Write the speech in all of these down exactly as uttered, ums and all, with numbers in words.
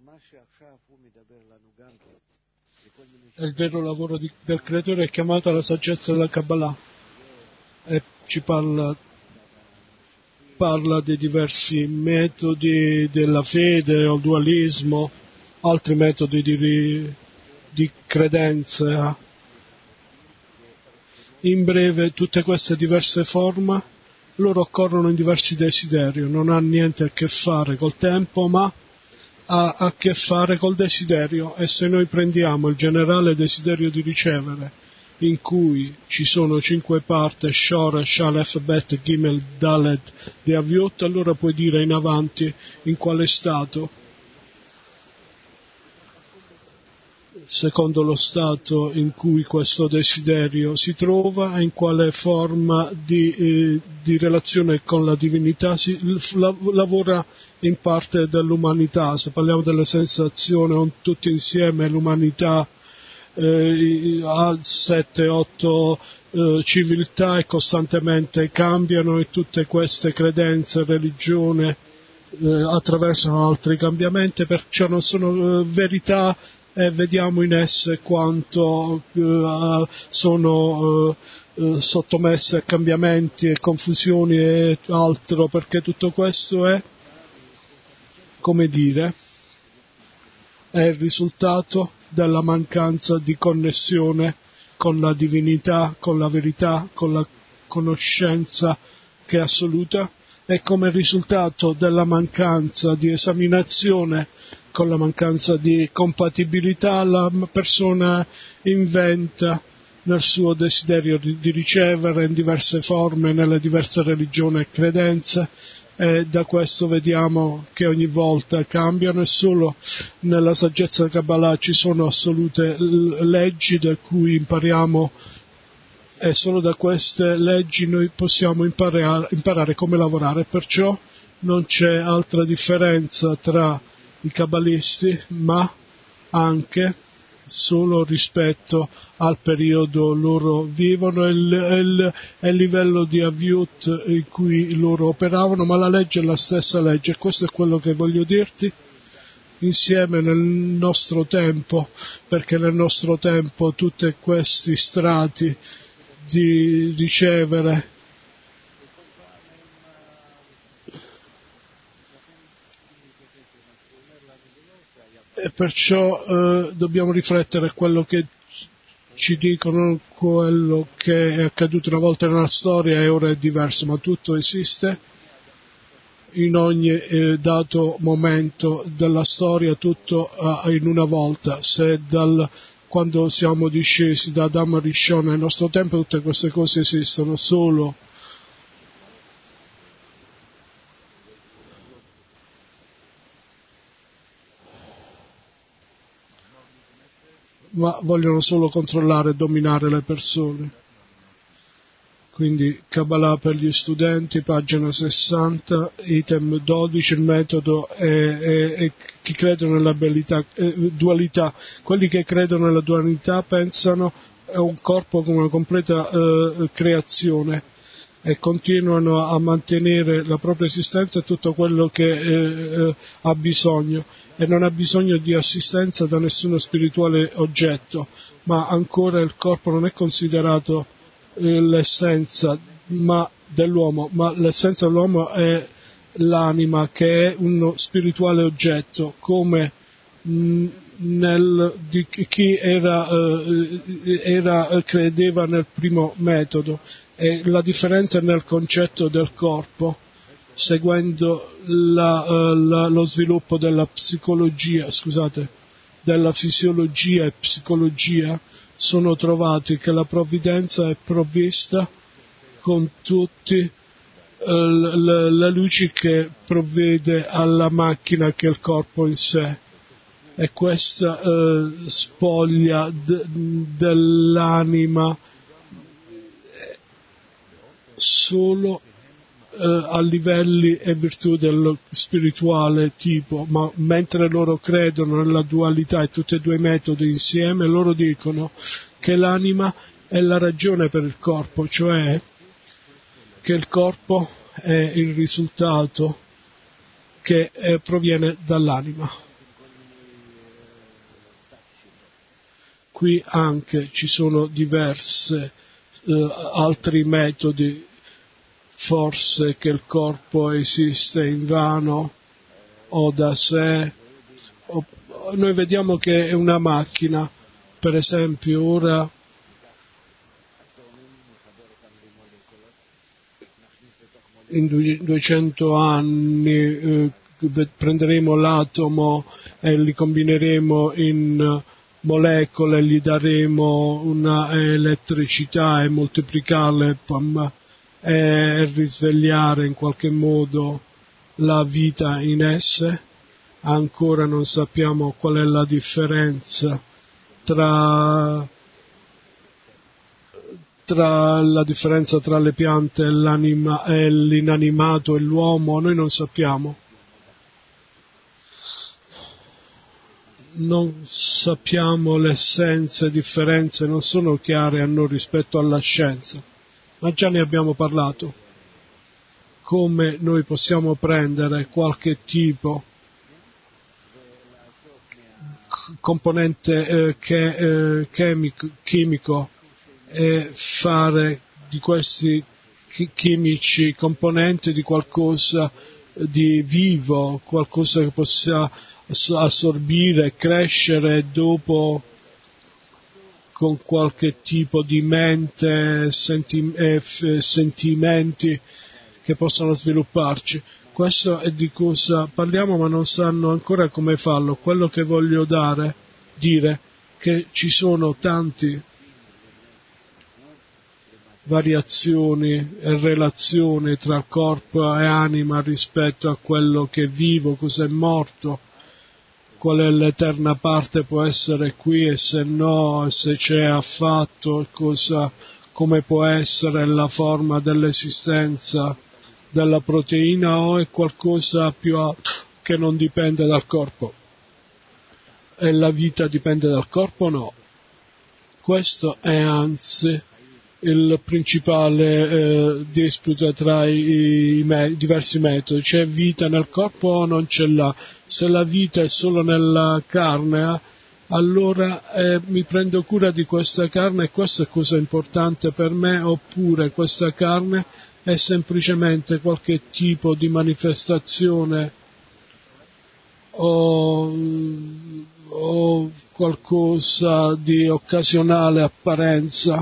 E il vero lavoro di, del creatore è chiamato alla saggezza della Kabbalah e ci parla, parla di diversi metodi della fede o dualismo, altri metodi di, di credenza. In breve, tutte queste diverse forme loro occorrono in diversi desideri, non ha niente a che fare col tempo, ma ha a che fare col desiderio. E se noi prendiamo il generale desiderio di ricevere, in cui ci sono cinque parti, Shor, Shalef, Bet, Gimel, Daled, di Aviot, allora puoi dire in avanti in quale stato, secondo lo stato in cui questo desiderio si trova, in quale forma di, eh, di relazione con la divinità si la, lavora in parte dell'umanità. Se parliamo delle sensazioni, tutti insieme l'umanità eh, ha sette otto eh, civiltà e costantemente cambiano, e tutte queste credenze, religione eh, attraversano altri cambiamenti, perciò non sono eh, verità, e vediamo in esse quanto eh, sono eh, sottomesse a cambiamenti e confusioni e altro, perché tutto questo è, come dire, è il risultato della mancanza di connessione con la divinità, con la verità, con la conoscenza che è assoluta, e come risultato della mancanza di esaminazione, con la mancanza di compatibilità, la persona inventa nel suo desiderio di, di ricevere in diverse forme, nelle diverse religioni e credenze, e da questo vediamo che ogni volta cambiano, e solo nella saggezza del Kabbalah ci sono assolute leggi da cui impariamo, e solo da queste leggi noi possiamo imparare, imparare come lavorare. Perciò non c'è altra differenza tra i kabbalisti, ma anche solo rispetto al periodo loro vivono e il, il, il livello di aviut in cui loro operavano, ma la legge è la stessa legge, e questo è quello che voglio dirti insieme nel nostro tempo, perché nel nostro tempo tutti questi strati di ricevere e perciò eh, dobbiamo riflettere a quello che ci dicono, quello che è accaduto una volta nella storia e ora è diverso, ma tutto esiste in ogni eh, dato momento della storia, tutto eh, in una volta. Se dal, quando siamo discesi da Adamo a Rishon nel nostro tempo, tutte queste cose esistono, solo ma vogliono solo controllare e dominare le persone. Quindi Kabbalah per gli studenti, pagina sessanta, item dodici, il metodo è, è, è chi credono nella abilità, eh, dualità. Quelli che credono nella dualità pensano a un corpo come una completa eh, creazione e continuano a mantenere la propria esistenza e tutto quello che eh, ha bisogno, e non ha bisogno di assistenza da nessuno spirituale oggetto, ma ancora il corpo non è considerato eh, l'essenza ma dell'uomo, ma l'essenza dell'uomo è l'anima, che è uno spirituale oggetto, come mh, nel, di chi era, eh, era, credeva nel primo metodo. E la differenza è nel concetto del corpo, seguendo la, la, lo sviluppo della psicologia, scusate, della fisiologia e psicologia, sono trovati che la provvidenza è provvista con tutti eh, le, le luci che provvede alla macchina che è il corpo in sé, e questa eh, spoglia d- dell'anima solo eh, a livelli e virtù dello spirituale tipo, ma mentre loro credono nella dualità e tutti e due i metodi insieme, loro dicono che l'anima è la ragione per il corpo, cioè che il corpo è il risultato che eh, proviene dall'anima. qui anche ci sono diverse eh, altri metodi, forse che il corpo esiste invano o da sé. O, noi vediamo che è una macchina, per esempio ora in duecento anni eh, prenderemo l'atomo e li combineremo in molecole, gli daremo una elettricità e moltiplicarle pam, e risvegliare in qualche modo la vita in esse. Ancora non sappiamo qual è la differenza tra tra la differenza tra le piante e, l'anima, e l'inanimato e l'uomo, noi non sappiamo. Non sappiamo le essenze, le differenze non sono chiare a noi rispetto alla scienza, ma già ne abbiamo parlato. Come noi possiamo prendere qualche tipo componente eh, che, eh, chimico, chimico e fare di questi chimici componenti di qualcosa di vivo, qualcosa che possa assorbire, crescere e dopo con qualche tipo di mente senti, eh, sentimenti che possano svilupparci. Questo è di cosa parliamo, ma non sanno ancora come farlo. Quello che voglio dare, dire che ci sono tanti variazioni e relazioni tra corpo e anima rispetto a quello che è vivo, cosa è morto, qual è l'eterna parte può essere qui e se no, e se c'è affatto, cosa, come può essere la forma dell'esistenza della proteina o è qualcosa più alto che non dipende dal corpo. E la vita dipende dal corpo? No. Questo è anzi il principale eh, disputa tra i, i me, diversi metodi. C'è vita nel corpo o non ce l'ha? Se la vita è solo nella carne, allora eh, mi prendo cura di questa carne e questa è cosa importante per me, oppure questa carne è semplicemente qualche tipo di manifestazione o, o qualcosa di occasionale apparenza.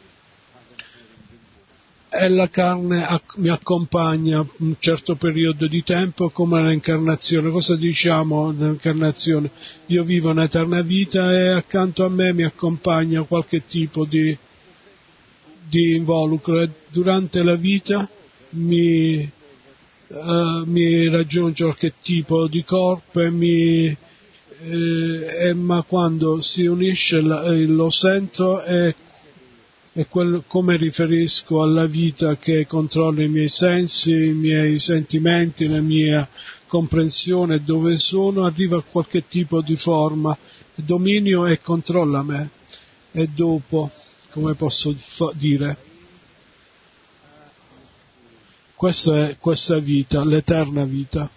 E la carne mi accompagna un certo periodo di tempo come l'incarnazione. Cosa diciamo nell'incarnazione? Io vivo un'eterna vita e accanto a me mi accompagna qualche tipo di, di involucro e durante la vita mi, uh, mi raggiunge qualche tipo di corpo e mi eh, e, ma quando si unisce la, eh, lo sento e e quel, come riferisco alla vita che controlla i miei sensi, i miei sentimenti, la mia comprensione, dove sono, arriva a qualche tipo di forma, dominio e controlla me. E dopo, come posso fa- dire, questa è questa vita, l'eterna vita.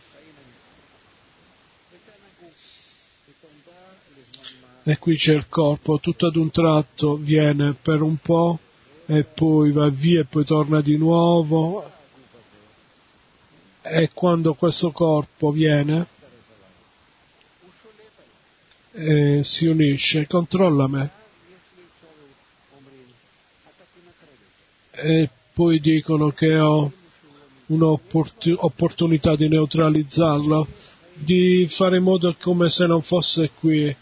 E qui c'è il corpo, tutto ad un tratto viene per un po' e poi va via e poi torna di nuovo e quando questo corpo viene e si unisce, controlla me e poi dicono che ho un'opportunità di neutralizzarlo, di fare in modo come se non fosse qui.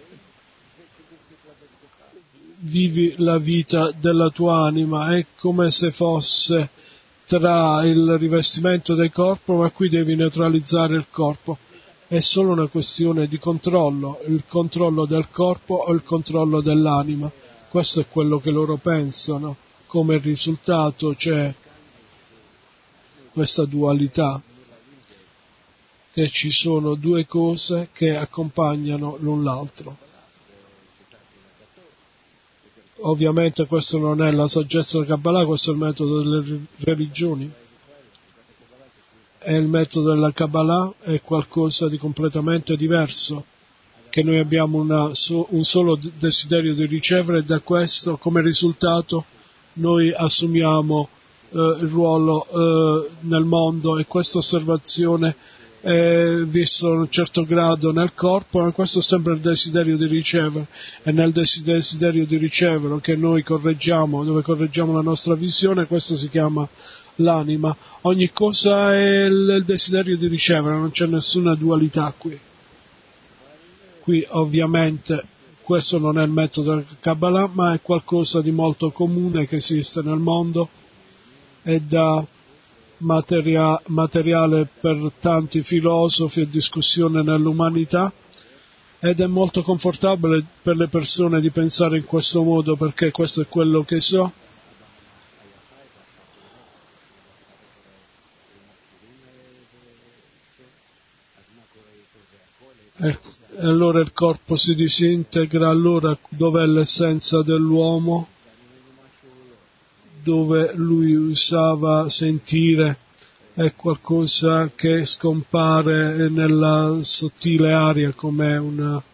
Vivi la vita della tua anima, è come se fosse tra il rivestimento del corpo, ma qui devi neutralizzare il corpo. È solo una questione di controllo, il controllo del corpo o il controllo dell'anima. Questo è quello che loro pensano. Come risultato c'è questa dualità, che ci sono due cose che accompagnano l'un l'altro. Ovviamente questo non è la saggezza del Kabbalah, questo è il metodo delle religioni. E il metodo della Kabbalah è qualcosa di completamente diverso. che noi abbiamo una, so, un solo desiderio di ricevere, e da questo come risultato noi assumiamo eh, il ruolo eh, nel mondo, e questa osservazione è vista in un certo grado nel corpo, ma questo è sempre il desiderio di ricevere, e nel desiderio di ricevere che noi correggiamo, dove correggiamo la nostra visione, questo si chiama l'anima. Ogni cosa è il desiderio di ricevere, non c'è nessuna dualità qui. Qui ovviamente questo non è il metodo del Kabbalah, ma è qualcosa di molto comune che esiste nel mondo e da materia, materiale per tanti filosofi e discussione nell'umanità, ed è molto confortabile per le persone di pensare in questo modo, perché questo è quello che so. E allora il corpo si disintegra, allora dov'è l'essenza dell'uomo, dove lui usava sentire, è qualcosa che scompare nella sottile aria, come una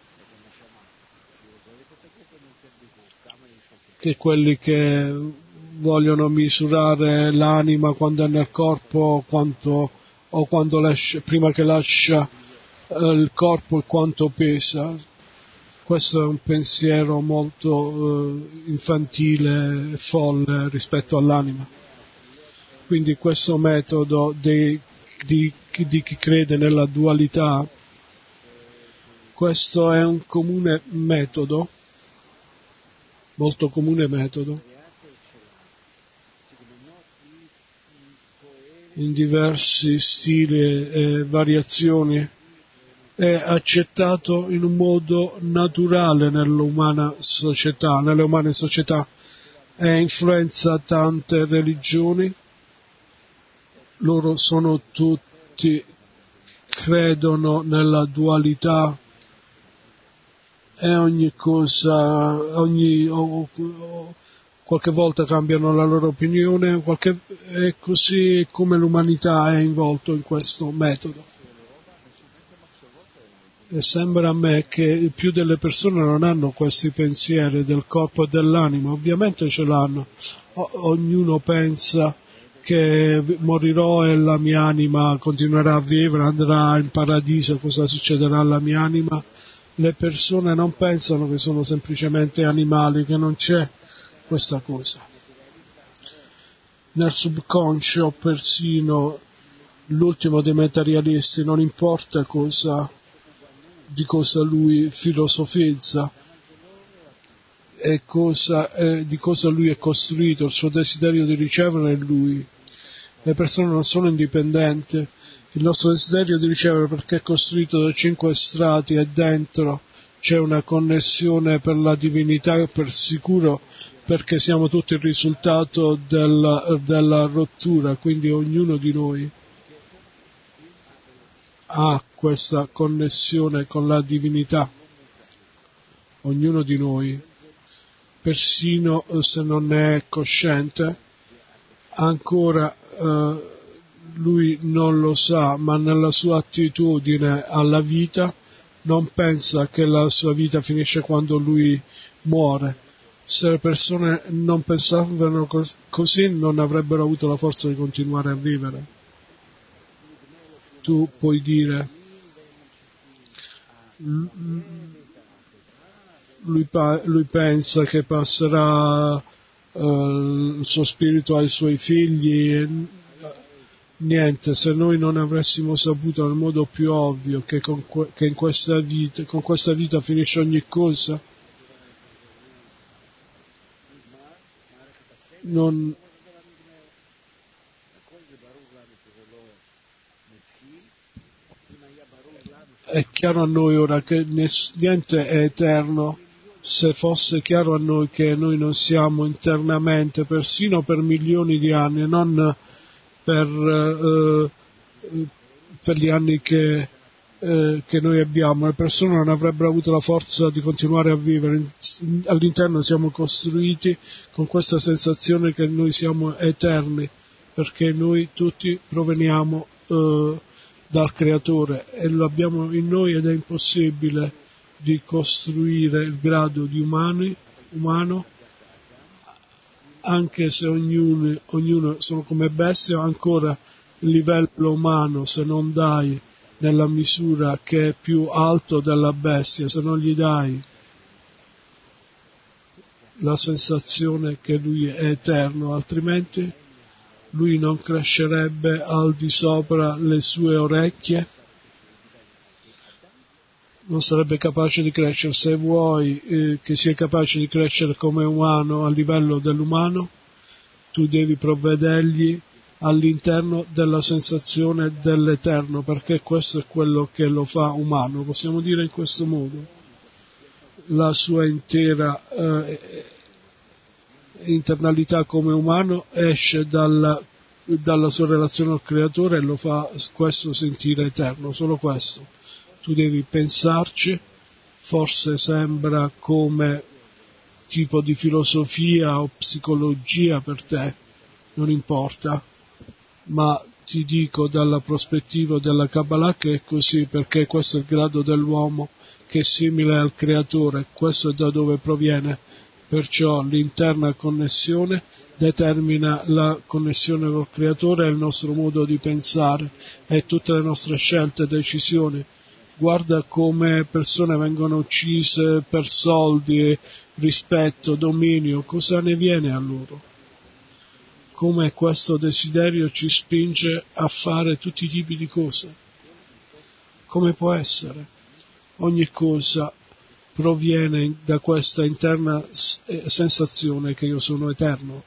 che quelli che vogliono misurare l'anima quando è nel corpo, quanto, o quando lascia, prima che lascia eh, il corpo, quanto pesa. Questo è un pensiero molto eh, infantile e folle rispetto all'anima. Quindi questo metodo di, di, di chi crede nella dualità, questo è un comune metodo, molto comune metodo, in diversi stili e variazioni, è accettato in un modo naturale nell'umana società, nelle umane società, e influenza tante religioni. Loro sono tutti, credono nella dualità, e ogni cosa, ogni, o, o, qualche volta cambiano la loro opinione, qualche, è così come l'umanità è involto in questo metodo. E sembra a me che più delle persone non hanno questi pensieri del corpo e dell'anima, ovviamente ce l'hanno, o, ognuno pensa che morirò e la mia anima continuerà a vivere, andrà in paradiso, cosa succederà alla mia anima? Le persone non pensano che sono semplicemente animali, che non c'è questa cosa. Nel subconscio persino l'ultimo dei materialisti, non importa cosa, di cosa lui filosofizza e cosa, eh, di cosa lui è costruito, il suo desiderio di ricevere è lui. Le persone non sono indipendenti, il nostro desiderio di ricevere, perché è costruito da cinque strati, e dentro c'è una connessione per la divinità, per sicuro, perché siamo tutti il risultato della, della rottura, quindi ognuno di noi ha questa connessione con la divinità, ognuno di noi, persino se non ne è cosciente, ancora eh, lui non lo sa, ma nella sua attitudine alla vita non pensa che la sua vita finisce quando lui muore. Se le persone non pensavano così, non avrebbero avuto la forza di continuare a vivere. Tu puoi dire, lui, lui pensa che passerà uh, il suo spirito ai suoi figli, e niente, se noi non avessimo saputo nel modo più ovvio che, con, che in questa vita, con questa vita finisce ogni cosa, non è chiaro a noi ora che niente è eterno. Se fosse chiaro a noi che noi non siamo internamente, persino per milioni di anni, non per, eh, per gli anni che, eh, che noi abbiamo, le persone non avrebbero avuto la forza di continuare a vivere. All'interno siamo costruiti con questa sensazione che noi siamo eterni, perché noi tutti proveniamo eh, dal Creatore, e lo abbiamo in noi, ed è impossibile di costruire il grado di umani, umano, anche se ognuno, ognuno sono come bestie, ancora il livello umano, se non dai nella misura che è più alto della bestia, se non gli dai la sensazione che lui è eterno, altrimenti lui non crescerebbe al di sopra le sue orecchie, non sarebbe capace di crescere. Se vuoi eh, che sia capace di crescere come umano a livello dell'umano, tu devi provvedergli all'interno della sensazione dell'eterno, perché questo è quello che lo fa umano, possiamo dire in questo modo. La sua intera eh, internalità come umano esce dalla, dalla sua relazione al creatore e lo fa questo sentire eterno, solo questo. Tu devi pensarci, forse sembra come tipo di filosofia o psicologia per te, non importa, ma ti dico dalla prospettiva della Kabbalah che è così, perché questo è il grado dell'uomo che è simile al creatore, questo è da dove proviene, perciò l'interna connessione determina la connessione col creatore e il nostro modo di pensare e tutte le nostre scelte e decisioni. Guarda come persone vengono uccise per soldi, rispetto, dominio, cosa ne viene a loro? Come questo desiderio ci spinge a fare tutti i tipi di cose. Come può essere? Ogni cosa proviene da questa interna sensazione che io sono eterno.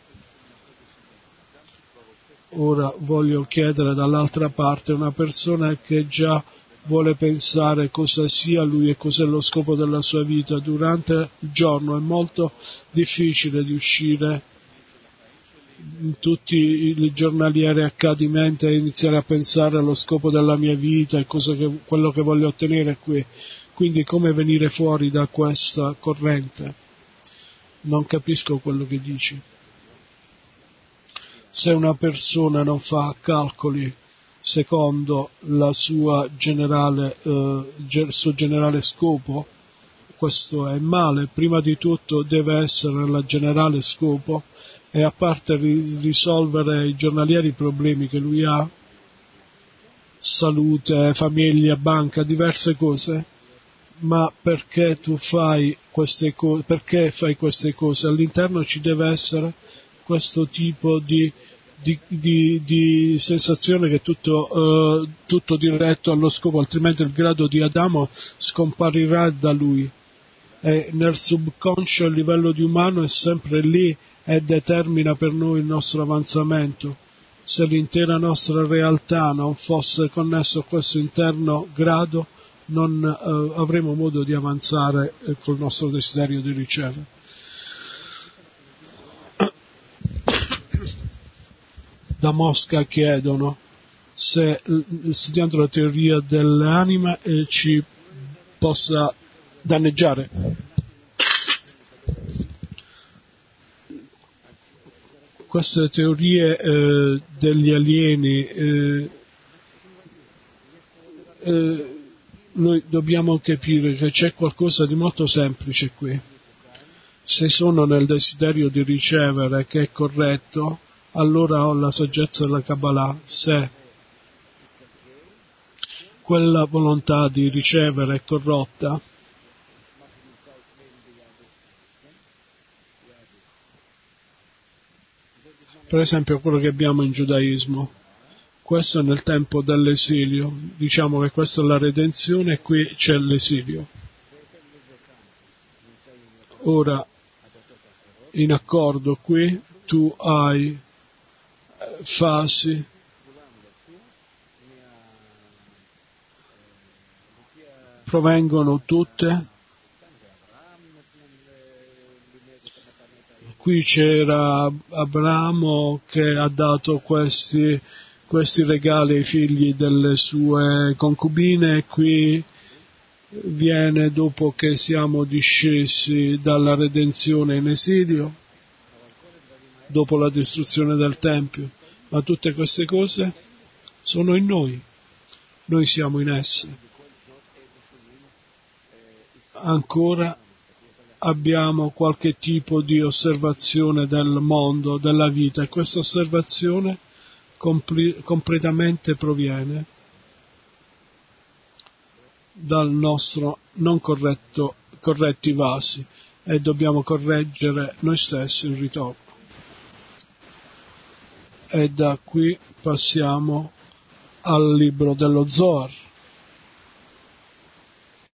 Ora voglio chiedere dall'altra parte una persona che già vuole pensare cosa sia lui e cos'è lo scopo della sua vita durante il giorno, è molto difficile di uscire in tutti i giornalieri accadimenti e iniziare a pensare allo scopo della mia vita e cosa che, quello che voglio ottenere qui. Quindi come venire fuori da questa corrente? Non capisco quello che dici. Se una persona non fa calcoli secondo la sua generale, eh, il suo generale scopo, questo è male. Prima di tutto deve essere il generale scopo e a parte risolvere i giornalieri problemi che lui ha, salute, famiglia, banca, diverse cose, ma perché tu fai queste cose, perché fai queste cose? All'interno ci deve essere questo tipo di Di, di, di sensazione che è tutto, uh, tutto diretto allo scopo, altrimenti il grado di Adamo scomparirà da lui. E nel subconscio il livello di umano è sempre lì e determina per noi il nostro avanzamento. Se l'intera nostra realtà non fosse connessa a questo interno grado, non uh, avremo modo di avanzare eh, col nostro desiderio di ricevere. Da Mosca chiedono se studiando la teoria dell'anima eh, ci possa danneggiare. Queste teorie eh, degli alieni, eh, eh, noi dobbiamo capire che c'è qualcosa di molto semplice qui. Se sono nel desiderio di ricevere che è corretto, allora ho la saggezza della Kabbalah. Se quella volontà di ricevere è corrotta, per esempio quello che abbiamo in giudaismo, questo è nel tempo dell'esilio, diciamo che questa è la redenzione e qui c'è l'esilio. Ora, in accordo qui, tu hai fasi provengono tutte, qui c'era Abramo che ha dato questi, questi regali ai figli delle sue concubine e qui viene dopo che siamo discesi dalla redenzione in esilio, dopo la distruzione del Tempio, ma tutte queste cose sono in noi, noi siamo in esse. ancora abbiamo qualche tipo di osservazione del mondo, della vita, e questa osservazione compl- completamente proviene dal nostro non corretto, corretti vasi, e dobbiamo correggere noi stessi in ritorno. E da qui passiamo al libro dello Zohar.